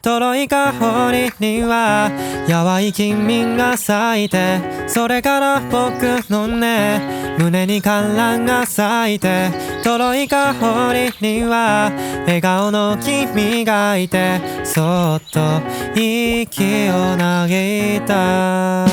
とろい香りには淡い金銀が咲いて、それから僕のね胸に観覧が咲いて、とろい香りには笑顔の君がいて、そっと息を嘆いた。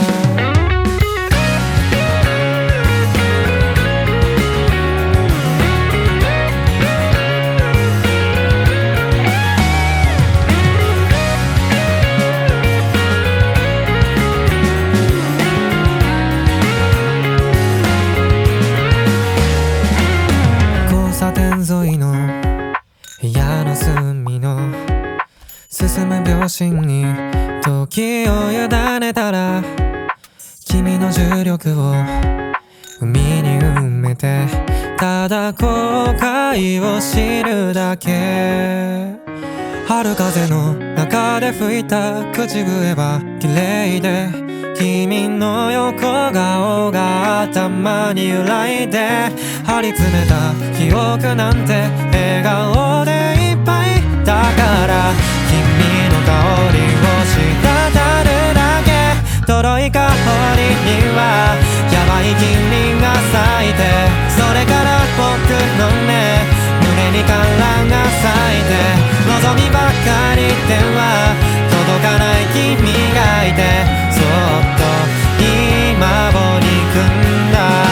沿いの部屋の隅の進む秒針に時を委ねたら、君の重力を海に埋めて、ただ後悔を知るだけ。春風の中で吹いた口笛は綺麗で、君の横顔が頭に揺らいで、張り詰めた記憶なんて笑顔でいっぱいだから、君の香りを滴るだけ。とろい香りには淡い金銀が咲いて、それから僕のね胸に観覧が咲いて、望みばかりでは届かない君がいて、そっと今を憎んだ。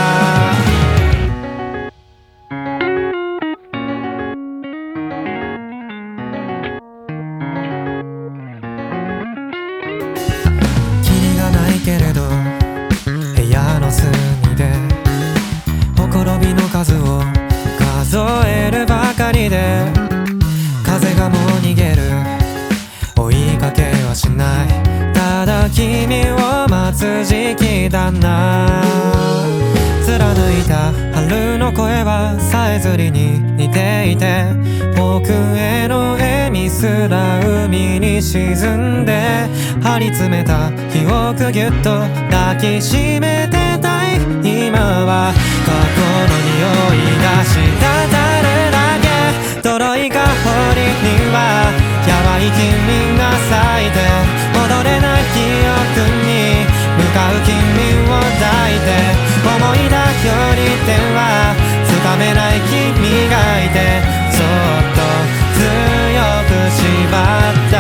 キリがないけれど部屋の隅でほころびの数を数えるばかりで、風がもう逃げる追いかけはしない、ただ君を待つ時期だな。貫いた春の声はさえずりに似ていて、僕への笑みすら海に沈んで、張り詰めた記憶ぎゅっと抱きしめてたい。今は過去の匂いが滴るだけ。とろい香りには淡い金銀が咲いて、戻れない記憶に向かう君を抱いて、思い出よりではつかめない君がいて、そっと強く縛った。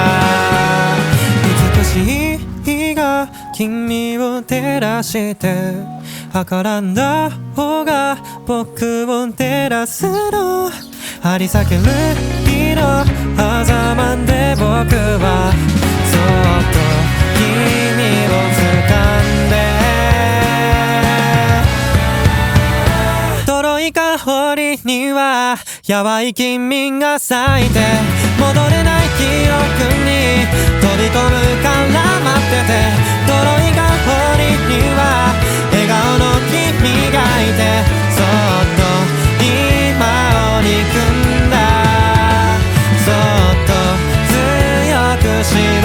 美しい日が君を照らして、計らんだ方が僕を照らすの。張り裂ける日の狭間で僕はそっと君を掴んで、とろい香りには淡い金銀が咲いて、戻れない記憶に飛び込むから待ってて、とろい香りには笑顔の君がいて、そっと今を憎んだ。そっと強くし